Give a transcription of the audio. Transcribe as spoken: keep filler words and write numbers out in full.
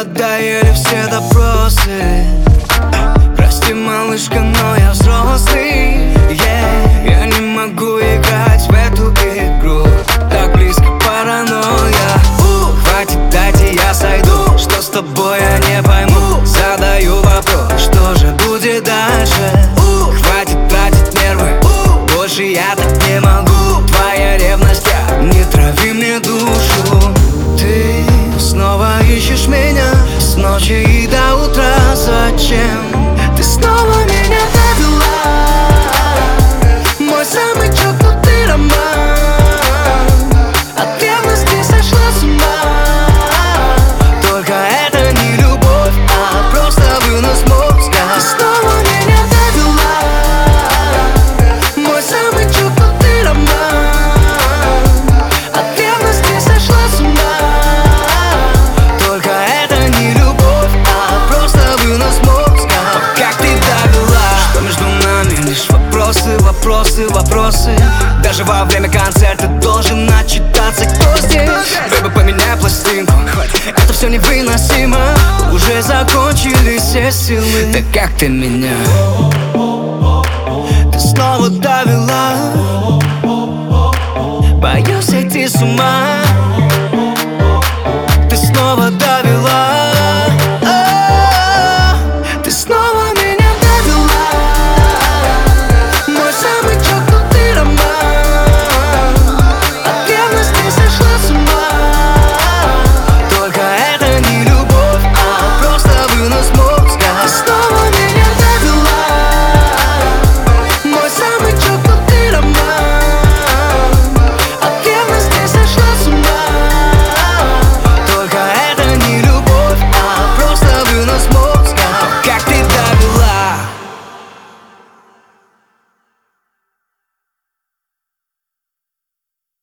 надоели все допросы. Прости, малышка, но я взрослый, yeah. Я не могу играть в эту игру, так близко паранойя. uh, Хватит, дайте я сойду. Что с тобой, я не пойму. Задаю вопрос, что же будет дальше? uh, Хватит тратить нервы, uh, больше я так не могу. Твоя ревность, я не трави мне душу. Ты снова ищешь меня с ночи и до утра. Зачем ты снова меня довела? Мой самый чокнутый роман. От ревности сошла с ума. Только это не любовь, а просто вынос мозга. Ты снова меня довела. Мой самый чокнутый роман. От ревности сошла с ума. Только это не любовь, а просто вынос мозга. Как ты довела? Что между нами? Лишь вопросы, вопросы, вопросы. Даже во время концерта должен отчитаться, кто здесь. Бэйби, поменяй пластинку, это все невыносимо. Уже закончились все силы. Да как ты меня? Ты снова довела. Боюсь сойти с ума.